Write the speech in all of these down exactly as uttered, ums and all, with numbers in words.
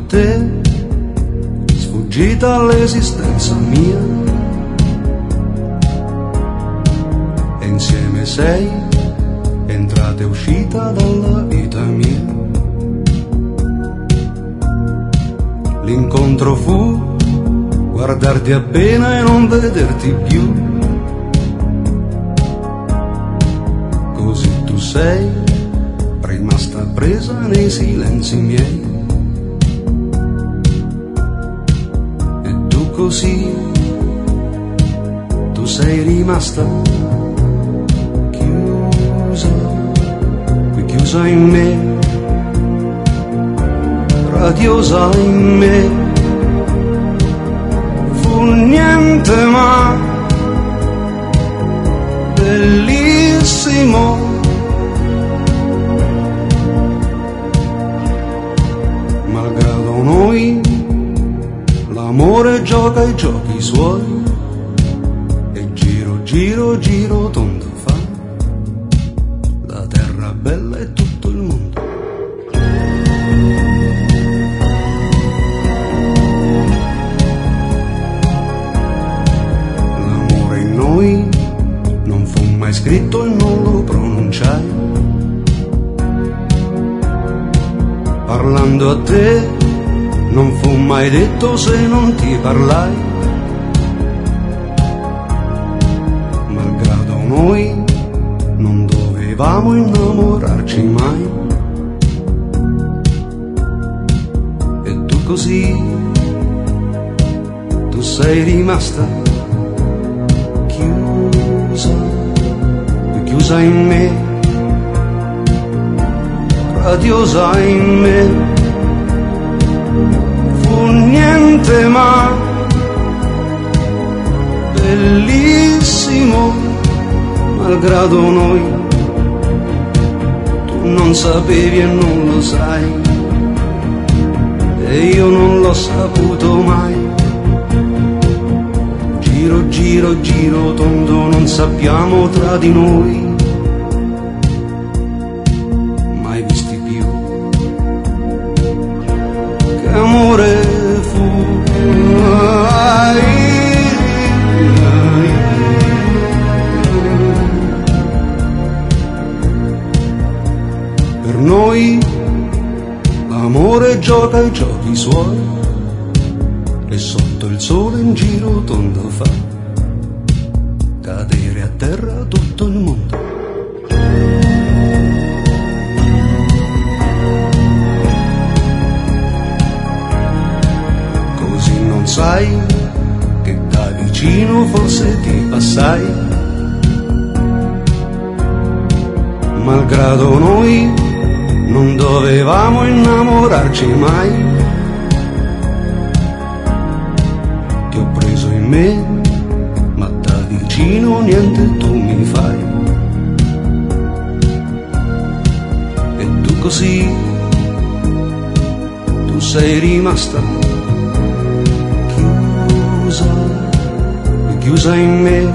te, sfuggita all'esistenza mia, e insieme sei entrata e uscita dalla vita mia. L'incontro fu guardarti appena e non vederti più, così tu sei rimasta presa nei silenzi miei, e tu così, tu sei rimasta chiusa, qui chiusa in me, radiosa in me. Fu niente ma bellissimo, malgrado noi l'amore gioca i giochi suoi, e giro giro giro tondo fa, la terra bella e tutto il mondo. Non fu mai scritto e non lo pronunciai, parlando a te non fu mai detto se non ti parlai, malgrado noi non dovevamo innamorarci mai, e tu così, tu sei rimasta chiusa in me, radiosa in me. Fu niente ma bellissimo, malgrado noi tu non sapevi e non lo sai, e io non l'ho saputo mai. Giro, giro, giro tondo, non sappiamo tra di noi mai visti più. Che amore fu, ai, ai. Per noi l'amore gioca i giochi suoi, e sotto il sole in giro tondo fa cadere a terra tutto il mondo. Così non sai che da vicino forse ti passai, malgrado noi non dovevamo innamorarci mai. Me, ma da vicino niente tu mi fai, e tu così, tu sei rimasta chiusa, chiusa in me,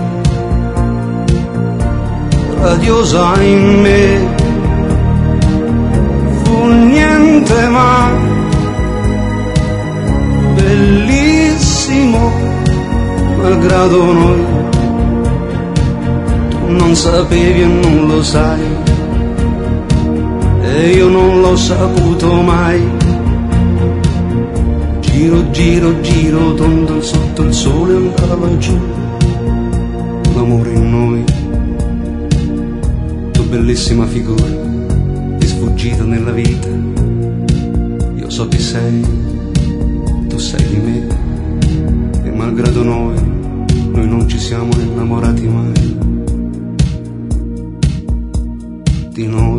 radiosa in me. Fu niente ma bellissimo, malgrado noi tu non sapevi e non lo sai, e io non l'ho saputo mai. Giro, giro, giro tondo, sotto il sole andava giù l'amore in noi. Tu bellissima figura di sfuggita nella vita, io so chi sei, tu sei di me, e malgrado noi noi non ci siamo innamorati mai di noi.